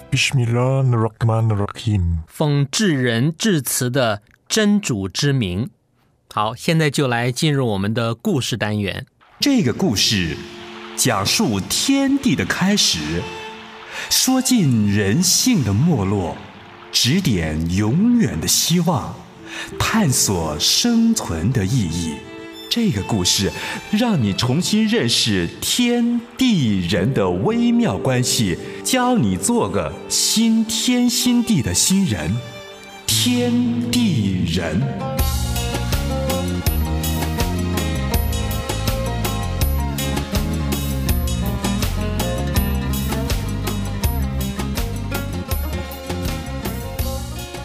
Bismillahirrahmanirrahim， 奉至仁至慈的真主之名。好，现在就来进入我们的故事单元。 这个故事讲述天地的开始，说尽人性的没落，指点永远的希望，探索生存的意义。这个故事让你重新认识天地人的微妙关系，教你做个新天新地的新人。天地人。